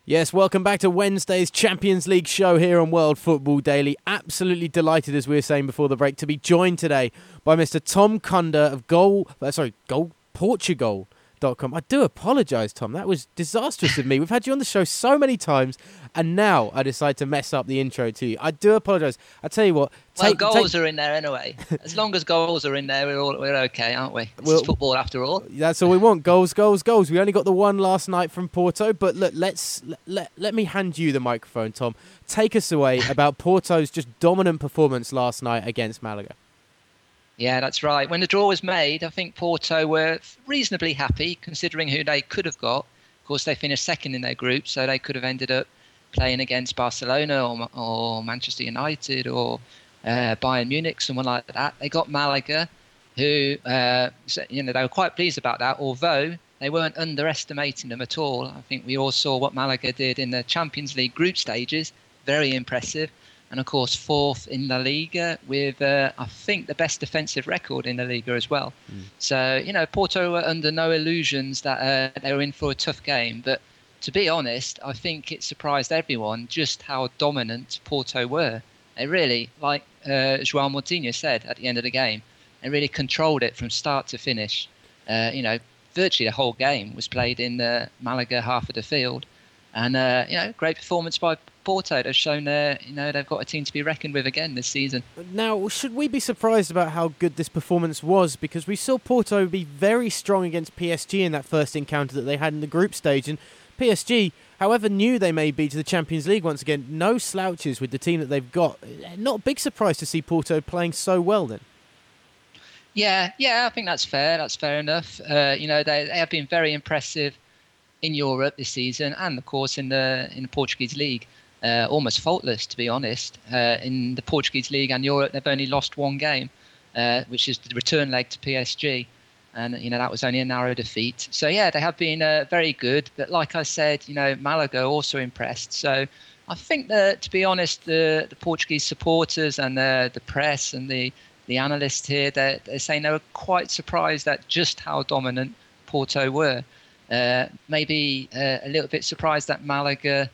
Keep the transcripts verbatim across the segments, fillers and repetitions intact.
Yes, welcome back to Wednesday's Champions League show here on World Football Daily. Absolutely delighted, as we were saying before the break, to be joined today by Mister Tom Cunda of Goal, uh, sorry, Goal Portugal dot com. I do apologise, Tom. That was disastrous of me. We've had you on the show so many times, and now I decide to mess up the intro to you. I do apologise. I tell you what. Take, well, goals take... are in there anyway. As long as goals are in there, we're all we're okay, aren't we? This well, is football after all. That's all we want. Goals, goals, goals. We only got the one last night from Porto, but look, let's let, let, let me hand you the microphone, Tom. Take us away about Porto's just dominant performance last night against Malaga. Yeah, that's right. When the draw was made, I think Porto were reasonably happy, considering who they could have got. Of course, they finished second in their group, so they could have ended up playing against Barcelona or, or Manchester United or uh, Bayern Munich, someone like that. They got Malaga, who, uh, you know, they were quite pleased about that, although they weren't underestimating them at all. I think we all saw what Malaga did in the Champions League group stages. Very impressive. And, of course, fourth in La Liga with, uh, I think, the best defensive record in La Liga as well. Mm. So, you know, Porto were under no illusions that uh, they were in for a tough game. But to be honest, I think it surprised everyone just how dominant Porto were. They really, like uh, João Moutinho said at the end of the game, they really controlled it from start to finish. Uh, you know, virtually the whole game was played in the Malaga half of the field. And, uh, you know, great performance by Porto. They've shown, uh, you know, they've got a team to be reckoned with again this season. Now, should we be surprised about how good this performance was? Because we saw Porto be very strong against P S G in that first encounter that they had in the group stage. And P S G, however new they may be to the Champions League, once again, no slouches with the team that they've got. Not a big surprise to see Porto playing so well then. Yeah, yeah, I think that's fair. That's fair enough. Uh, you know, they, they have been very impressive in Europe this season, and of course in the in the Portuguese league, uh, almost faultless to be honest. Uh, in the Portuguese league and Europe, they've only lost one game, uh, which is the return leg to P S G, and you know that was only a narrow defeat. So yeah, they have been uh, very good. But like I said, you know Malaga also impressed. So I think that to be honest, the the Portuguese supporters and the the press and the the analysts here, they're, they're saying they were quite surprised at just how dominant Porto were. Uh, maybe uh, a little bit surprised that Malaga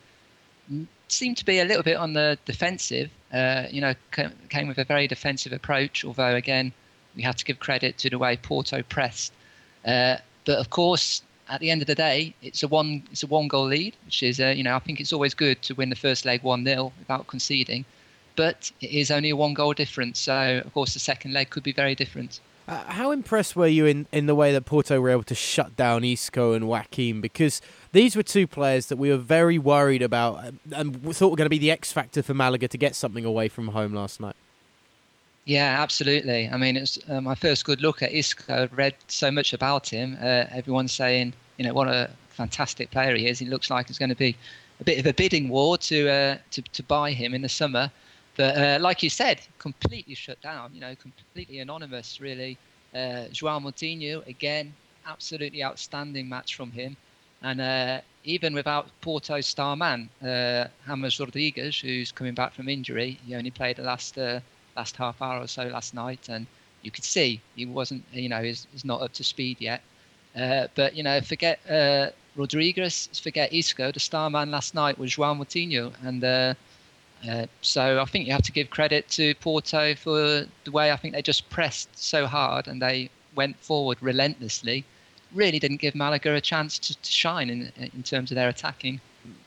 seemed to be a little bit on the defensive. Uh, you know, came with a very defensive approach. Although again, we have to give credit to the way Porto pressed. Uh, but of course, at the end of the day, it's a one it's a one goal lead, which is uh, you know I think it's always good to win the first leg one nil without conceding. But it is only a one goal difference. So of course, the second leg could be very different. Uh, how impressed were you in, in the way that Porto were able to shut down Isco and Joaquim? Because these were two players that we were very worried about and we thought were going to be the X factor for Malaga to get something away from home last night. Yeah, absolutely. I mean, it's uh, my first good look at Isco. I've read so much about him. Uh, everyone's saying, you know, what a fantastic player he is. He looks like it's going to be a bit of a bidding war to uh, to, to buy him in the summer. But uh, like you said, completely shut down, you know, completely anonymous, really. Uh, João Moutinho, again, absolutely outstanding match from him. And uh, even without Porto's star man, uh, James Rodriguez, who's coming back from injury, he only played the last uh, last half hour or so last night. And you could see he wasn't, you know, he's, he's not up to speed yet. Uh, but, you know, forget uh, Rodriguez, forget Isco. The star man last night was João Moutinho. And uh, Uh, so I think you have to give credit to Porto for the way I think they just pressed so hard and they went forward relentlessly. Really didn't give Malaga a chance to, to shine in in terms of their attacking.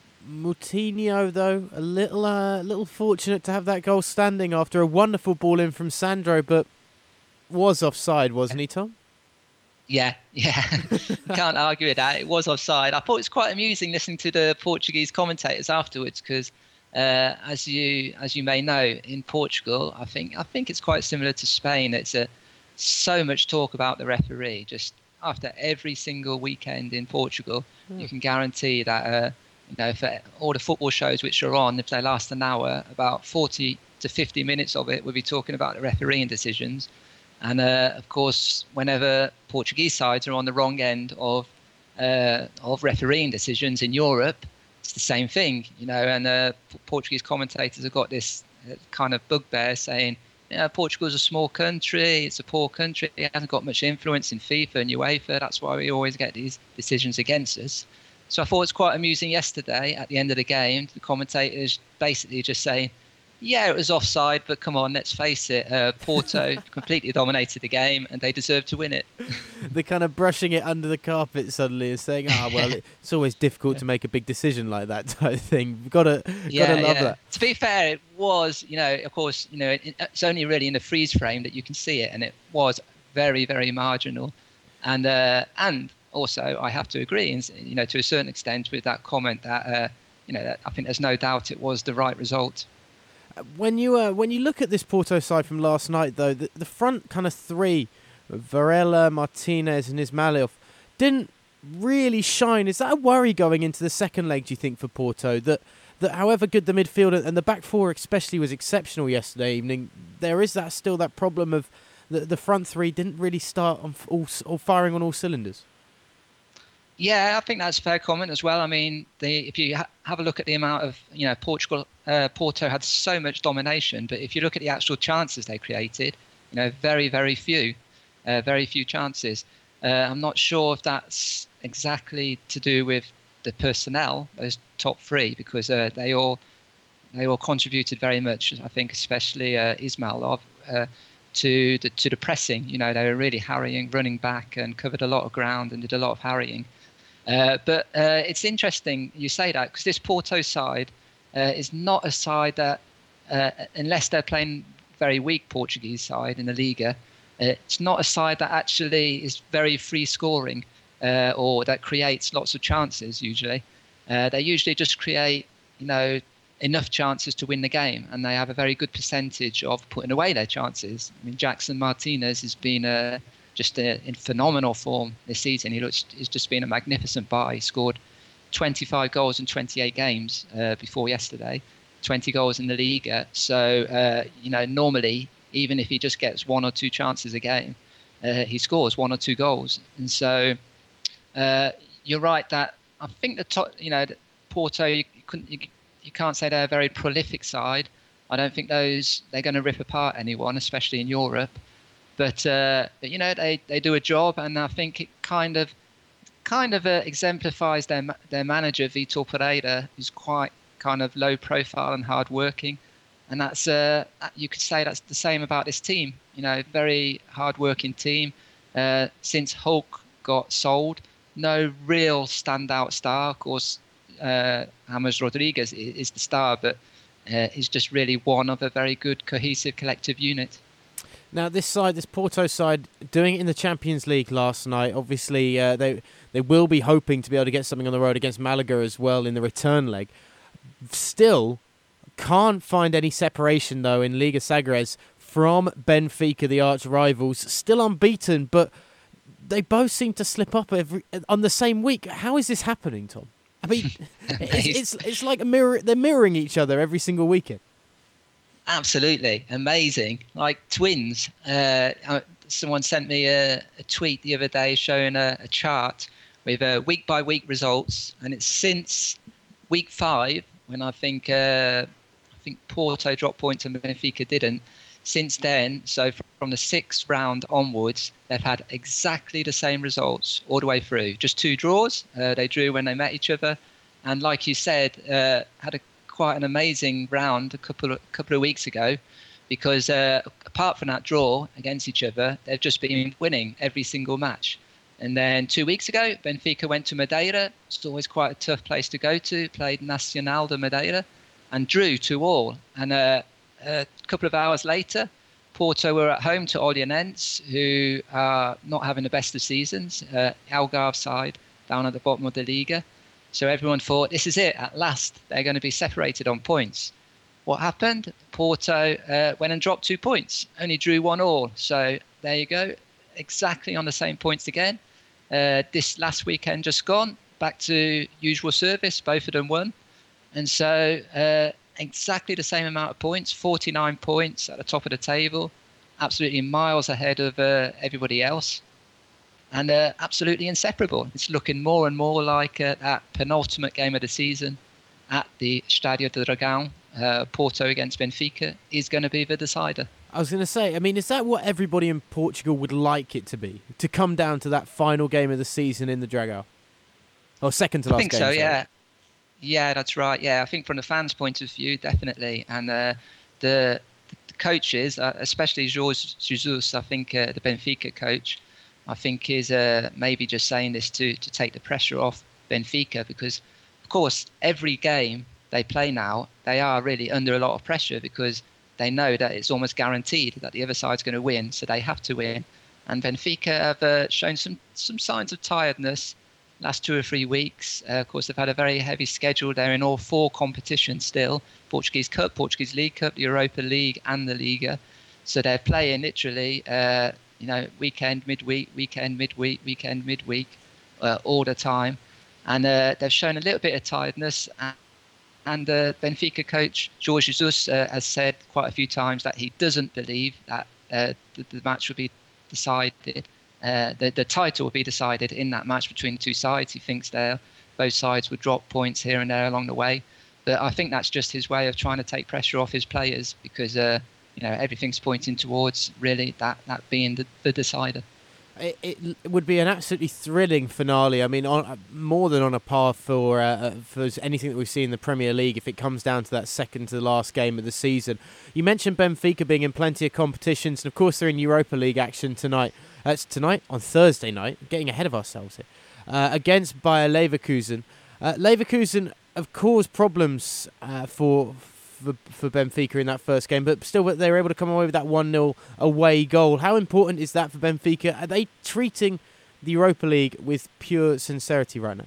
Moutinho, though, a little uh, little fortunate to have that goal standing after a wonderful ball in from Sandro, but was offside, wasn't he, Tom? Yeah, yeah. Can't argue with that. It was offside. I thought it was quite amusing listening to the Portuguese commentators afterwards because Uh, as you as you may know, in Portugal, I think I think it's quite similar to Spain. It's a so much talk about the referee. Just after every single weekend in Portugal, mm. you can guarantee that uh, you know for all the football shows which are on, if they last an hour, about forty to fifty minutes of it, we'll be talking about the refereeing decisions. And uh, of course, whenever Portuguese sides are on the wrong end of uh, of refereeing decisions in Europe, it's the same thing, you know, and uh, Portuguese commentators have got this kind of bugbear saying, you know, Portugal's a small country, it's a poor country, it hasn't got much influence in FIFA and UEFA, that's why we always get these decisions against us. So I thought it was quite amusing yesterday at the end of the game. The commentators basically just saying, yeah, it was offside, but come on, let's face it. Uh, Porto completely dominated the game and they deserved to win it. They're kind of brushing it under the carpet suddenly and saying, ah, well, it's always difficult to make a big decision like that type of thing. We've got to, yeah, got to love yeah. that. To be fair, it was, you know, of course, you know, it, it's only really in the freeze frame that you can see it. And it was very, very marginal. And uh, and also, I have to agree, you know, to a certain extent with that comment that, uh, you know, that I think there's no doubt it was the right result. When you uh, when you look at this Porto side from last night, though, the, the front kind of three, Varela, Martinez and Ismailov, didn't really shine. Is that a worry going into the second leg, do you think, for Porto? That, that however good the midfield and the back four especially was exceptional yesterday evening, there is that still that problem of the, the front three didn't really start on all, all firing on all cylinders? Yeah, I think that's a fair comment as well. I mean, the, if you ha- have a look at the amount of, you know, Portugal, uh, Porto had so much domination, but if you look at the actual chances they created, you know, very, very few, uh, very few chances. Uh, I'm not sure if that's exactly to do with the personnel, those top three, because uh, they all they all contributed very much. I think, especially uh, Ismailov, uh, to the to the pressing. You know, they were really harrying, running back, and covered a lot of ground and did a lot of harrying. Uh, but uh, it's interesting you say that, because this Porto side uh, is not a side that, uh, unless they're playing very weak Portuguese side in the Liga, uh, it's not a side that actually is very free scoring uh, or that creates lots of chances usually. Uh, they usually just create, you know, enough chances to win the game, and they have a very good percentage of putting away their chances. I mean, Jackson Martinez has been a just a, in phenomenal form this season. He looks, he's just been a magnificent buy. He scored twenty-five goals in twenty-eight games uh, before yesterday, twenty goals in the Liga. So, uh, you know, normally, even if he just gets one or two chances a game, uh, he scores one or two goals. And so uh, you're right that I think the top, you know, Porto, you, couldn't, you, you can't say they're a very prolific side. I don't think those they're going to rip apart anyone, especially in Europe. But, uh, but you know, they, they do a job, and I think it kind of kind of uh, exemplifies their their manager, Vitor Pereira, who's quite kind of low profile and hard working. And that's uh, you could say that's the same about this team. You know, very hard working team. Uh, since Hulk got sold, no real standout star. Of course, uh, James Rodriguez is the star, but uh, he's just really one of a very good cohesive collective unit. Now, this side, this Porto side, doing it in the Champions League last night, obviously uh, they they will be hoping to be able to get something on the road against Malaga as well in the return leg. Still, can't find any separation, though, in Liga Sagres from Benfica, the arch rivals. Still unbeaten, but they both seem to slip up every on the same week. How is this happening, Tom? I mean, it's, it's it's like a mirror. They're mirroring each other every single weekend. Absolutely amazing, like twins. Uh, someone sent me a, a tweet the other day showing a, a chart with uh, week by week results, and it's since week five when I think uh, I think Porto dropped points and Benfica didn't. Since then, so from the sixth round onwards, they've had exactly the same results all the way through. Just two draws. Uh, they drew when they met each other, and like you said, uh, had a quite an amazing round a couple of couple of weeks ago, because uh, apart from that draw against each other, they've just been winning every single match. And then two weeks ago, Benfica went to Madeira. It's always quite a tough place to go to. Played Nacional de Madeira and drew two all. And uh, a couple of hours later, Porto were at home to Olhanense, who are not having the best of seasons. Uh, Algarve side down at the bottom of the Liga. So everyone thought, this is it, at last. They're going to be separated on points. What happened? Porto uh, went and dropped two points, only drew one all. So there you go, exactly on the same points again. Uh, this last weekend just gone, back to usual service, both of them won. And so uh, exactly the same amount of points, forty-nine points at the top of the table, absolutely miles ahead of uh, everybody else. And uh, absolutely inseparable. It's looking more and more like uh, that penultimate game of the season at the Estádio do Dragão, uh, Porto against Benfica, is going to be the decider. I was going to say, I mean, is that what everybody in Portugal would like it to be? To come down to that final game of the season in the Dragão? Or second to I last think game. so. Sorry. Yeah, yeah, that's right. Yeah, I think from the fans' point of view, definitely, and uh, the, the coaches, uh, especially Jorge Jesus, I think uh, the Benfica coach, I think is uh, maybe just saying this to to take the pressure off Benfica, because, of course, every game they play now, they are really under a lot of pressure because they know that it's almost guaranteed that the other side's going to win, so they have to win. And Benfica have uh, shown some some signs of tiredness last two or three weeks. Uh, of course, they've had a very heavy schedule. They're in all four competitions still: Portuguese Cup, Portuguese League Cup, the Europa League, and the Liga. So they're playing literally, uh, you know, weekend, midweek, weekend, midweek, weekend, midweek, uh, all the time. And uh, they've shown a little bit of tiredness. And, and uh, Benfica coach Jorge Jesus uh, has said quite a few times that he doesn't believe that uh, the, the match will be decided. Uh, the, the title will be decided in that match between the two sides. He thinks there both sides would drop points here and there along the way. But I think that's just his way of trying to take pressure off his players, because uh, you know, everything's pointing towards really that, that being the, the decider. It, it would be an absolutely thrilling finale. I mean, on, more than on a par for uh, for anything that we've seen in the Premier League, if it comes down to that second to the last game of the season. You mentioned Benfica being in plenty of competitions, and of course they're in Europa League action tonight. That's uh, tonight, on Thursday night, getting ahead of ourselves here, uh, against Bayer Leverkusen. Uh, Leverkusen have caused problems uh, for... For, for Benfica in that first game, but still they were able to come away with that one nil away goal. How important is that for Benfica? Are they treating the Europa League with pure sincerity right now?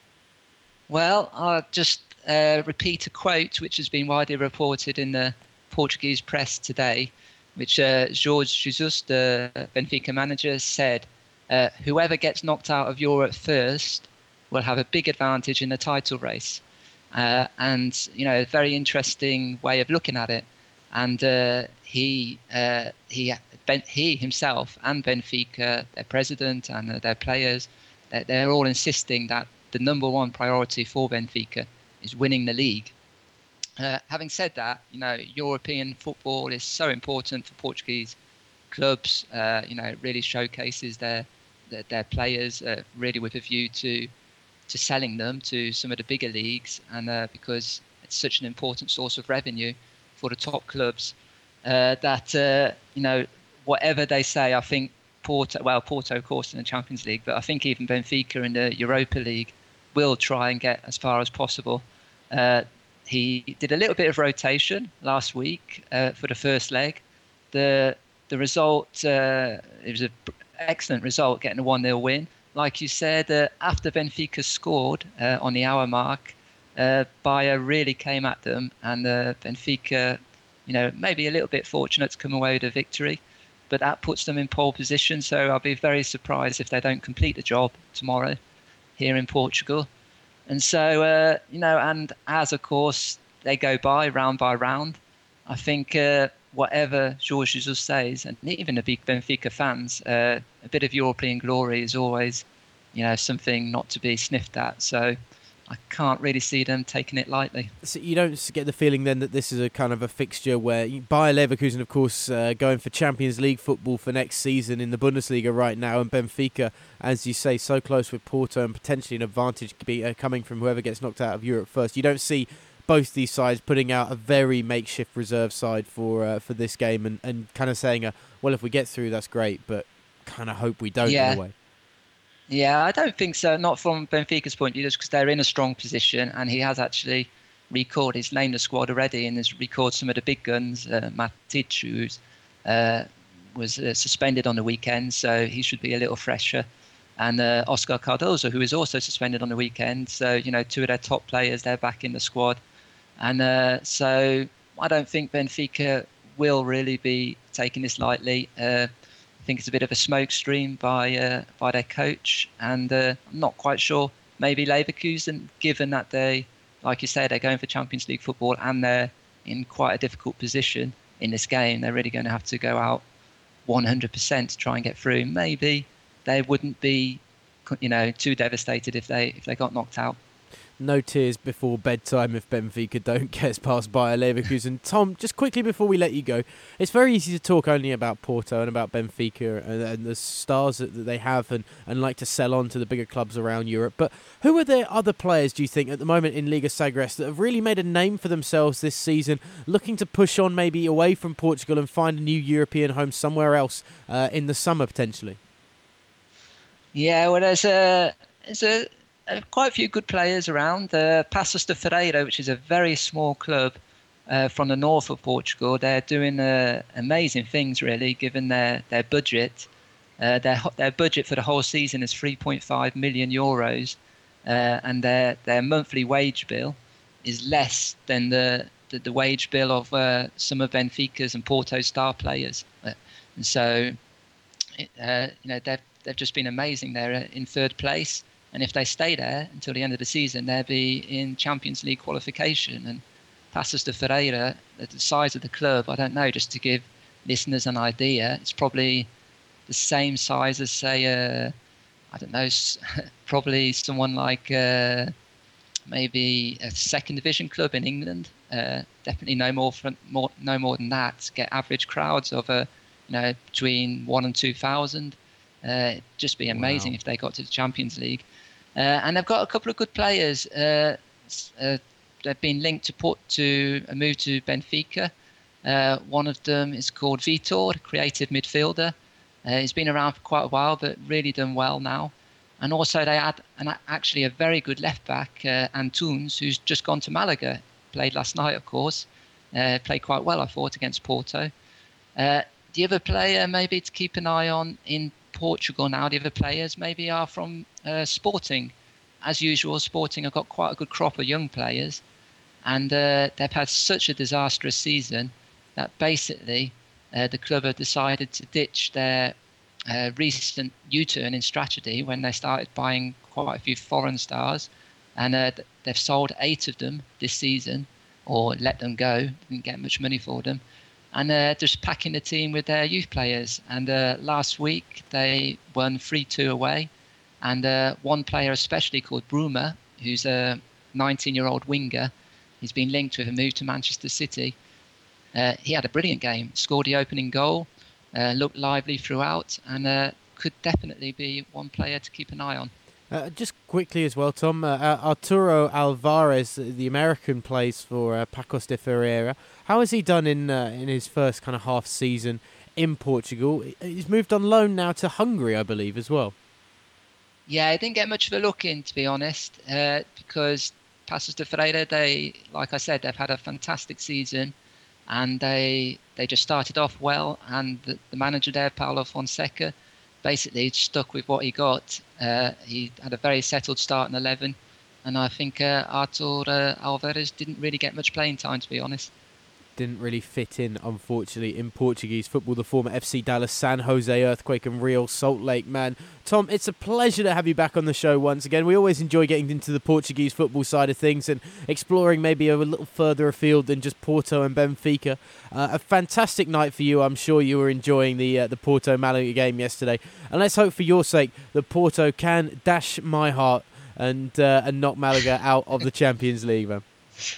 Well, I'll just uh, repeat a quote which has been widely reported in the Portuguese press today, which uh, Jorge Jesus, the Benfica manager, said, uh, whoever gets knocked out of Europe first will have a big advantage in the title race. Uh, and, you know, a very interesting way of looking at it. And uh, he, uh, he, ben, he himself and Benfica, their president and uh, their players, they're, they're all insisting that the number one priority for Benfica is winning the league. Uh, having said that, you know, European football is so important for Portuguese clubs. Uh, you know, it really showcases their their, their players, uh, really with a view to to selling them to some of the bigger leagues, and uh, because it's such an important source of revenue for the top clubs, uh, that uh, you know, whatever they say, I think Porto, well, Porto, of course, in the Champions League, but I think even Benfica in the Europa League will try and get as far as possible. Uh, he did a little bit of rotation last week uh, for the first leg. The the result, uh, it was an excellent result, getting a one nil win. Like you said, uh, after Benfica scored uh, on the hour mark, uh, Bayer really came at them, and uh, Benfica, you know, maybe a little bit fortunate to come away with a victory, but that puts them in pole position. So I'll be very surprised if they don't complete the job tomorrow here in Portugal. And so, uh, you know, and as of course they go by round by round, I think uh, whatever Jorge Jesus says, and even the big Benfica fans, uh, a bit of European glory is always, you know, something not to be sniffed at. So I can't really see them taking it lightly. So you don't get the feeling then that this is a kind of a fixture where Bayer Leverkusen, of course, uh, going for Champions League football for next season in the Bundesliga right now, and Benfica, as you say, so close with Porto, and potentially an advantage be, uh, coming from whoever gets knocked out of Europe first. You don't see both these sides putting out a very makeshift reserve side for uh, for this game, and, and kind of saying, uh, well, if we get through, that's great, but kind of hope we don't yeah. in a way. Yeah, I don't think so. Not from Benfica's point of view, just because they're in a strong position, and he has actually recalled, he's named the squad already, and has recalled some of the big guns. Uh, Matic, who uh, was uh, suspended on the weekend, so he should be a little fresher. And uh, Oscar Cardozo, who is also suspended on the weekend. So, you know, two of their top players, they're back in the squad. And uh, so I don't think Benfica will really be taking this lightly. Uh, I think it's a bit of a smokescreen by uh, by their coach, and uh, I'm not quite sure. Maybe Leverkusen, given that they, like you said, they're going for Champions League football and they're in quite a difficult position in this game, they're really going to have to go out one hundred percent to try and get through. Maybe they wouldn't be, you know, too devastated if they if they got knocked out. No tears before bedtime if Benfica don't get past Bayer Leverkusen. Tom, just quickly before we let you go, it's very easy to talk only about Porto and about Benfica and, and the stars that, that they have and, and like to sell on to the bigger clubs around Europe. But who are there other players, do you think, at the moment in Liga Sagres that have really made a name for themselves this season, looking to push on maybe away from Portugal and find a new European home somewhere else uh, in the summer potentially? Yeah, well, there's a... There's a Uh, quite a few good players around. Uh, Passos de Ferreira, which is a very small club uh, from the north of Portugal, they're doing uh, amazing things, really, given their their budget. Uh, their their budget for the whole season is three point five million euros, uh, and their their monthly wage bill is less than the the, the wage bill of uh, some of Benfica's and Porto's star players. Uh, and so, uh, you know, they've they've just been amazing. They're in third place. And if they stay there until the end of the season, they'll be in Champions League qualification. And Passos de Ferreira, the size of the club, I don't know, just to give listeners an idea, it's probably the same size as, say, uh, I don't know, probably someone like uh, maybe a second division club in England. Uh, definitely no more, from, more, no more than that. Get average crowds of, uh, you know, between one and two thousand. Uh, it'd just be amazing wow. if they got to the Champions League. Uh, and they've got a couple of good players. Uh, uh, they've been linked to put to a move to Benfica. Uh, one of them is called Vitor, a creative midfielder. Uh, he's been around for quite a while, but really done well now. And also they had an, actually a very good left back, uh, Antunes, who's just gone to Malaga. Played last night, of course. Uh, played quite well, I thought, against Porto. Uh, the other player maybe to keep an eye on in Portugal now, the other players maybe are from uh, Sporting. As usual, Sporting have got quite a good crop of young players, and uh, they've had such a disastrous season that basically uh, the club have decided to ditch their uh, recent U-turn in strategy when they started buying quite a few foreign stars, and uh, they've sold eight of them this season, or let them go, didn't get much money for them. And uh, just packing the team with their youth players. And uh, last week they won three two away. And uh, one player especially called Bruma, who's a nineteen-year-old winger, he's been linked with a move to Manchester City. Uh, he had a brilliant game, scored the opening goal, uh, looked lively throughout, and uh, could definitely be one player to keep an eye on. Uh, just quickly as well, Tom, uh, Arturo Alvarez, the American, plays for uh, Passos de Ferreira. How has he done in uh, in his first kind of half season in Portugal? He's moved on loan now to Hungary, I believe, as well. Yeah, he didn't get much of a look in, to be honest, uh, because Passos de Ferreira, they, like I said, they've had a fantastic season, and they they just started off well, and the, the manager there, Paulo Fonseca, basically stuck with what he got. Uh, he had a very settled start in eleven, and I think uh, Artur uh, Alvarez didn't really get much playing time, to be honest. Didn't really fit in, unfortunately, in Portuguese football. The former F C Dallas, San Jose Earthquake and Real Salt Lake man. Tom, it's a pleasure to have you back on the show once again. We always enjoy getting into the Portuguese football side of things and exploring maybe a little further afield than just Porto and Benfica. Uh, a fantastic night for you. I'm sure you were enjoying the uh, the Porto Malaga game yesterday. And let's hope for your sake that Porto can dash my heart and uh, and knock Malaga out of the Champions League, man.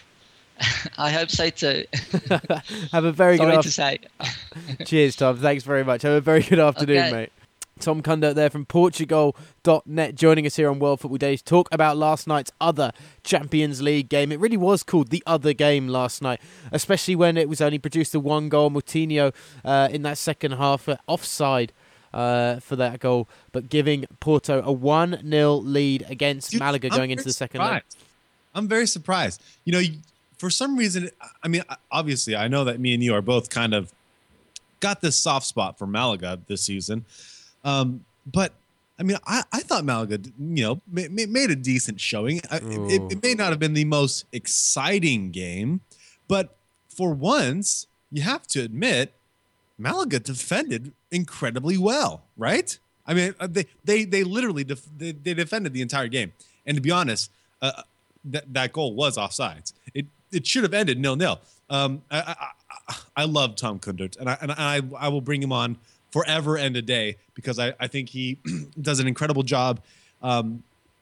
I hope so too. Have a very Sorry good to say. Cheers, Tom. Thanks very much. Have a very good afternoon, Okay. mate. Tom Cunda there from Portugal dot net joining us here on World Football Days to talk about last night's other Champions League game. It really was called the other game last night, especially when it was only produced the one goal. Moutinho uh, in that second half, uh, offside uh, for that goal, but giving Porto a one nil lead against Dude, Malaga I'm going into the second leg. I'm very surprised. You know, for some reason, I mean, obviously, I know that me and you are both kind of got this soft spot for Malaga this season. Um, but, I mean, I, I thought Malaga, you know, ma- made a decent showing. I, it, it may not have been the most exciting game, but for once, you have to admit, Malaga defended incredibly well, right? I mean, they they they literally def- they, they defended the entire game. And to be honest, uh, that that goal was offsides. It it should have ended nil nil. Um, I, I I love Tom Cunda, and I and I I will bring him on forever and a day because I I think he does an incredible job. Um,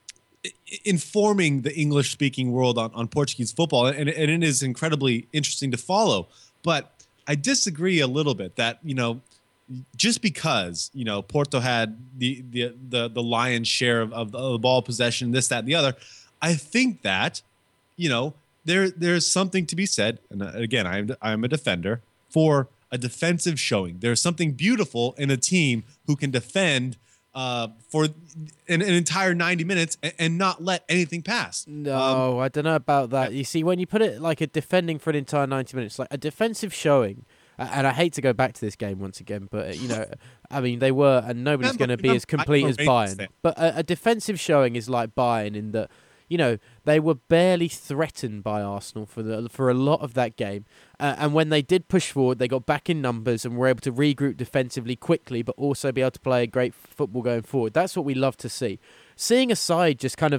informing the English speaking world on, on Portuguese football. And, and it is incredibly interesting to follow. But I disagree a little bit that, you know, just because, you know, Porto had the the the, the lion's share of, of the ball possession, this, that, and the other, I think that, you know, there there's something to be said. And again, I'm I'm a defender for a defensive showing. There's something beautiful in a team who can defend uh, for an, an entire ninety minutes and, and not let anything pass. No, um, I don't know about that. You see, when you put it like a defending for an entire ninety minutes, like a defensive showing. And I hate to go back to this game once again, but, you know, I mean, they were, and nobody's going to be as complete as Bayern. But a, a defensive showing is like Bayern in that, you know, they were barely threatened by Arsenal for the for a lot of that game. Uh, and when they did push forward, they got back in numbers and were able to regroup defensively quickly, but also be able to play great football going forward. That's what we love to see. Seeing a side just kind of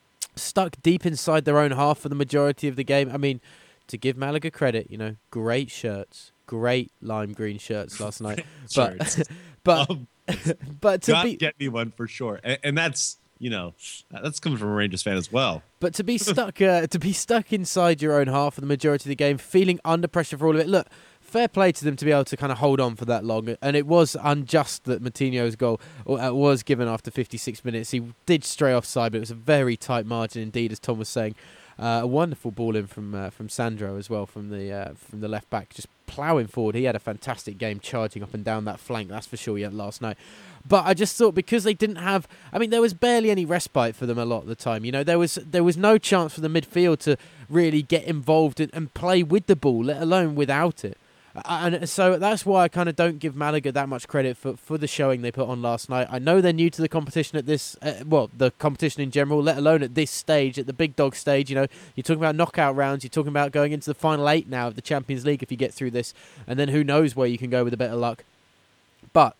stuck deep inside their own half for the majority of the game. I mean, to give Malaga credit, you know, great shirts. Great lime green shirts last night, but but um, but to God be get me one for sure, and, and that's you know that's coming from a Rangers fan as well. But to be stuck uh, to be stuck inside your own half for the majority of the game, feeling under pressure for all of it. Look, fair play to them to be able to kind of hold on for that long, and it was unjust that Moutinho's goal was given after fifty-six minutes. He did stray offside, but it was a very tight margin indeed, as Tom was saying. Uh, a wonderful ball in from uh, from Sandro as well, from the uh, from the left back, just ploughing forward. He had a fantastic game, charging up and down that flank. That's for sure. He had last night, but I just thought because they didn't have, I mean, there was barely any respite for them a lot of the time. You know, there was there was no chance for the midfield to really get involved and, and play with the ball, let alone without it. And so that's why I kind of don't give Malaga that much credit for, for the showing they put on last night. I know they're new to the competition at this, uh, well, the competition in general, let alone at this stage, at the big dog stage. You know, you're talking about knockout rounds, you're talking about going into the final eight now of the Champions League if you get through this, and then who knows where you can go with a bit of luck. But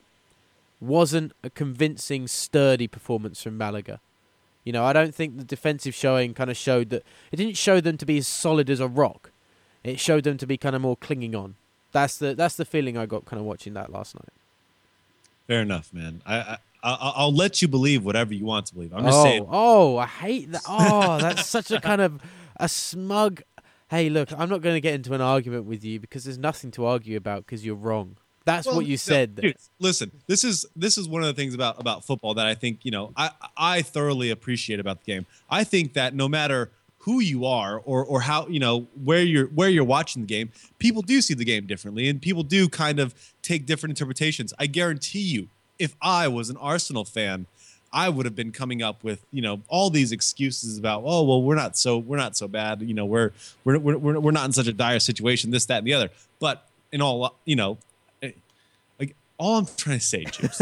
wasn't a convincing, sturdy performance from Malaga. You know, I don't think the defensive showing kind of showed that, it didn't show them to be as solid as a rock. It showed them to be kind of more clinging on. That's the that's the feeling I got kind of watching that last night. Fair enough, man. I, I I'll, I'll let you believe whatever you want to believe. I'm just oh, saying. Oh, I hate that. Oh, that's such a kind of a smug. Hey, look, I'm not going to get into an argument with you because there's nothing to argue about because you're wrong. That's well, what you no, said. Dude, listen, this is this is one of the things about about football that I think you know I I thoroughly appreciate about the game. I think that no matter who you are or or how you know where you're where you're watching the game, people do see the game differently and people do kind of take different interpretations. I guarantee you, if I was an Arsenal fan, I would have been coming up with you know all these excuses about oh well we're not so we're not so bad you know we're we're we're we're not in such a dire situation, this, that, and the other. But in all you know like all I'm trying to say, James,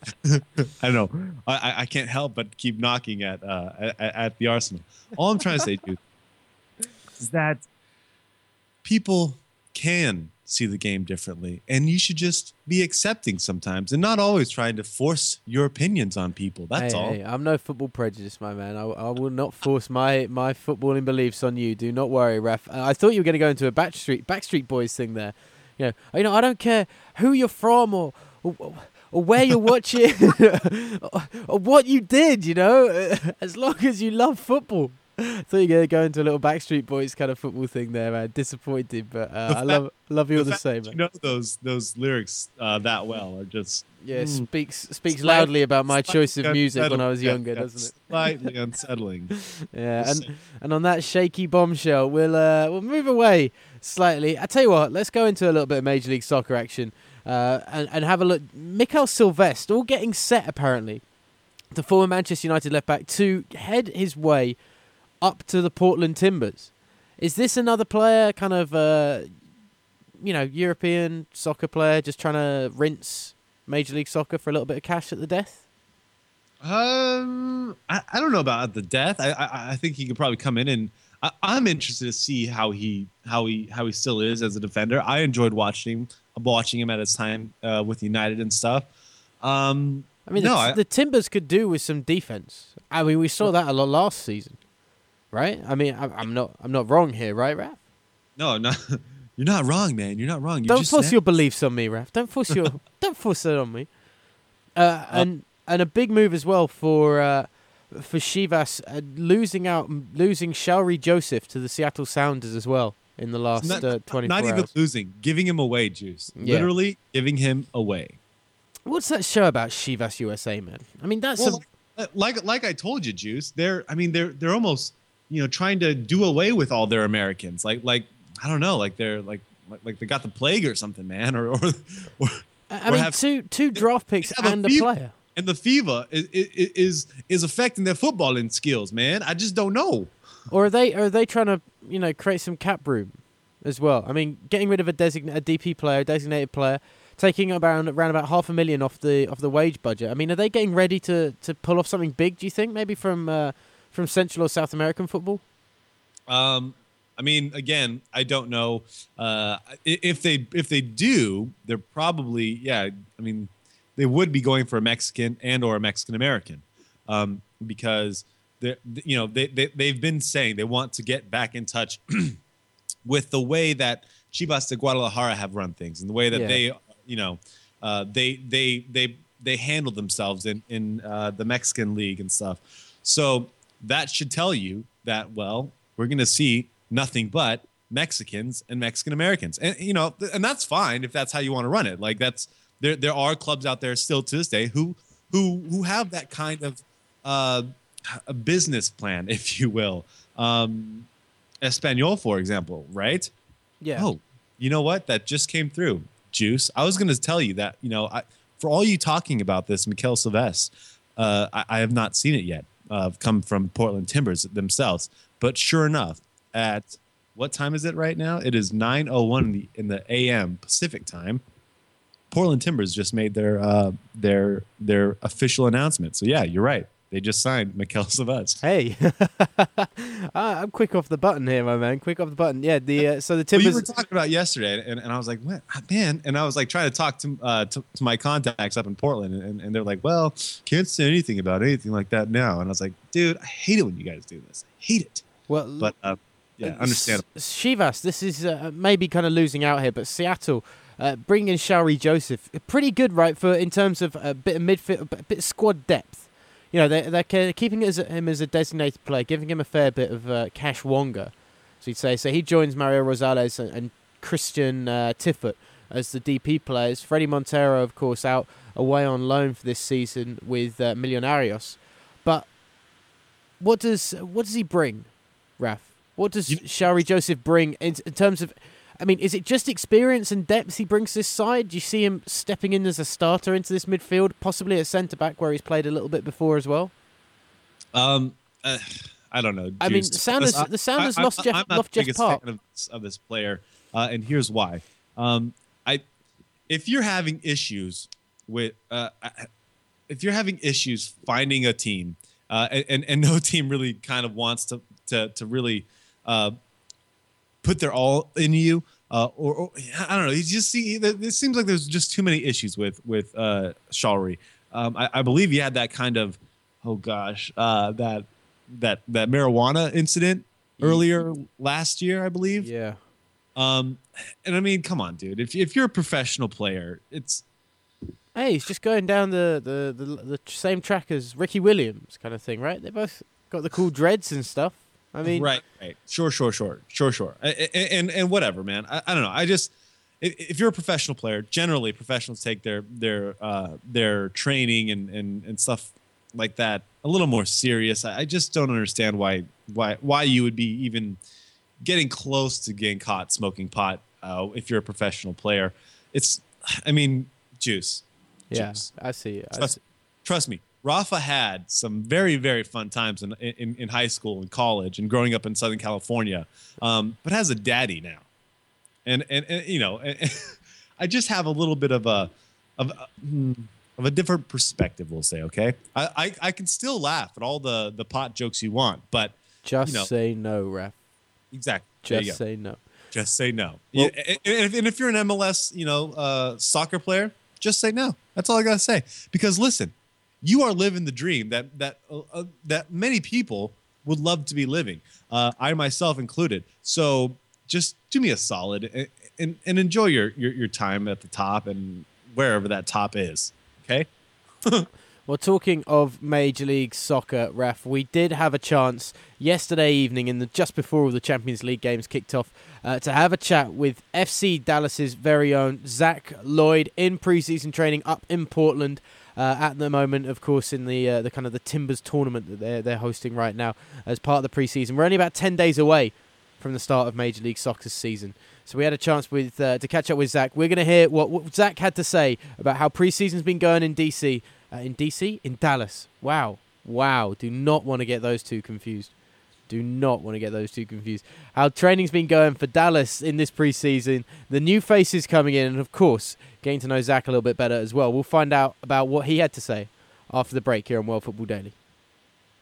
I don't know, I I can't help but keep knocking at uh at, at the Arsenal. All I'm trying to say, dude, is that people can see the game differently, and you should just be accepting sometimes, and not always trying to force your opinions on people. That's hey, all. Hey, I'm no football prejudice, my man. I, I will not force my, my footballing beliefs on you. Do not worry, ref. Uh, I thought you were going to go into a Backstreet Backstreet Boys thing there. You know, you know, I don't care who you're from or. or Or where you're watching, or, or what you did, you know, as long as you love football. I thought you were going to go into a little Backstreet Boys kind of football thing there, man. Disappointed, but uh, I fact, love love you all the the same. You know those those lyrics uh, that well are just yeah, mm, speaks speaks loudly about my choice of music when I was yeah, younger, yeah, doesn't it? Slightly unsettling. Yeah, and and on that shaky bombshell, we'll uh, we'll move away slightly. I tell you what, let's go into a little bit of Major League Soccer action. Uh, and, and have a look. Mikael Silvestre, all getting set apparently, the former Manchester United left back, to head his way up to the Portland Timbers. Is this another player, kind of, uh, you know, European soccer player, just trying to rinse Major League Soccer for a little bit of cash at the death? Um, I, I don't know about the death. I, I I think he could probably come in and. I, I'm interested to see how he how he how he still is as a defender. I enjoyed watching him. watching him at his time uh, with United and stuff. Um, I mean, no, the, I, the Timbers could do with some defense. I mean, we saw that a lot last season, right? I mean, I, I'm not I'm not wrong here, right, Raph? No, no, you're not wrong, man. You're not wrong. You're don't just force that. your beliefs on me, Raph. Don't force your don't force it on me. Uh, and and a big move as well for uh, for Chivas uh, losing out, losing Shauri Joseph to the Seattle Sounders as well in the last not, uh, twenty-four not hours. even losing, giving him away, Juice. Yeah. Literally giving him away. What's that show about Chivas U S A, man? I mean, that's Well, a, like, like like I told you, Juice. They're I mean they're they're almost you know trying to do away with all their Americans. Like like I don't know, like they're like like, like they got the plague or something, man. Or or, or I or mean, have- two two draft picks have a and a fever. player. and the fever is, is is is affecting their footballing skills, man. I just don't know. Or are they are they trying to you know create some cap room as well? I mean, getting rid of a design a D P player, a designated player, taking around around about half a million off the off the wage budget. I mean, are they getting ready to, to pull off something big? Do you think maybe from uh, from Central or South American football? Um, I mean, again, I don't know. Uh, i- if they if they do, they're probably yeah. I mean, they would be going for a Mexican and or a Mexican American, um, because they you know they they they've been saying they want to get back in touch with the way that Chivas de Guadalajara have run things and the way that Yeah. they you know uh, they they they they handle themselves in in uh, the Mexican league and stuff. So that should tell you that well, we're going to see nothing but Mexicans and Mexican Americans, and you know, th- and that's fine if that's how you want to run it. Like that's there. There are clubs out there still to this day who who who have that kind of uh, a business plan, if you will. Um, Espanol, for example, right? Yeah. Oh, you know what? That just came through, Juice. I was going to tell you that, you know, I, for all you talking about this, Mikel Silvestre, uh, I, I have not seen it yet. Uh, come from Portland Timbers themselves. But sure enough, at what time is it right now? It is nine oh one in the, in the A M Pacific time. Portland Timbers just made their uh, their their official announcement. So yeah, you're right. They just signed Mikel Silvestre. Hey, I'm quick off the button here, my man. Quick off the button. Yeah. The uh, so the Well, Timbers. you were talking about yesterday, and, and I was like, what, man? And I was like trying to talk to uh, to, to my contacts up in Portland, and, and they're like, well, can't say anything about anything like that now. And I was like, dude, I hate it when you guys do this. I hate it. well, But uh, yeah, Uh, understandable. S- Chivas, this is uh, maybe kind of losing out here, but Seattle uh, bringing in Shauri Joseph, pretty good, right? For in terms of a bit of midfield, a bit of squad depth. You know, they they're ca- keeping it as a, him as a designated player, giving him a fair bit of uh, cash wonga, so you'd say. So he joins Mario Rosales and, and Christian uh, Tiffert as the D P players. Freddie Montero, of course, out away on loan for this season with uh, Millonarios. But what does what does he bring, Raf? What does You- Shauri Joseph bring in, in terms of? I mean, is it just experience and depth he brings to this side? Do you see him stepping in as a starter into this midfield, possibly at centre back where he's played a little bit before as well? Um, uh, I don't know. I mean, Juice. Sounders- I- the Sounders I- lost I- Jeff- I'm not lost the Jeff biggest Park. fan of, of this player, uh, and here's why. Um, I, if you're having issues with, uh, I- if you're having issues finding a team, uh, and, and and no team really kind of wants to to to really, uh, put their all in you. Uh, or, or I don't know. You just see. It seems like there's just too many issues with with uh, Shauri. Um, I, I believe he had that kind of, oh gosh, uh, that that that marijuana incident earlier last year, I believe. Yeah. Um, and I mean, come on, dude. If if you're a professional player, it's Hey, he's just going down the, the, the, the same track as Ricky Williams kind of thing, right? They both got the cool dreads and stuff. I mean, right, right, sure, sure, sure, sure, sure, and and, and whatever, man. I, I don't know. I just if, if you're a professional player, generally professionals take their their uh, their training and, and and stuff like that a little more serious. I, I just don't understand why why why you would be even getting close to getting caught smoking pot uh, if you're a professional player. It's, I mean, juice. yeah, Juice. I see it. I Trust, see. trust me, Rafa had some very, very fun times in in, in high school and college and growing up in Southern California, um, but has a daddy now, and and, and you know, I just have a little bit of a of a, hmm, of a different perspective. We'll say, okay, I, I I can still laugh at all the the pot jokes you want, but Just you know, say no, Raf. exactly, there you Just go. say no. Just say no. Well- Yeah, and, and if, and if you're an M L S, you know, uh, soccer player, just say no. That's all I gotta say. Because listen, you are living the dream that that uh, uh, that many people would love to be living. Uh, I myself included. So just do me a solid and, and, and enjoy your, your your time at the top and wherever that top is. Okay. Well, talking of Major League Soccer, Raf, we did have a chance yesterday evening, in the just before all the Champions League games kicked off, uh, to have a chat with F C Dallas's very own Zach Lloyd in preseason training up in Portland. Uh, at the moment, of course, in the uh, the kind of the Timbers tournament that they're they're hosting right now as part of the preseason. We're only about ten days away from the start of Major League Soccer's season. So we had a chance with uh, to catch up with Zach. We're going to hear what, what Zach had to say about how preseason's been going in D C. Uh, in D C? In Dallas. Wow. Wow. Do not want to get those two confused. Do not want to get those two confused. How training's been going for Dallas in this preseason. The new faces coming in. And, of course, getting to know Zach a little bit better as well. We'll find out about what he had to say after the break here on World Football Daily.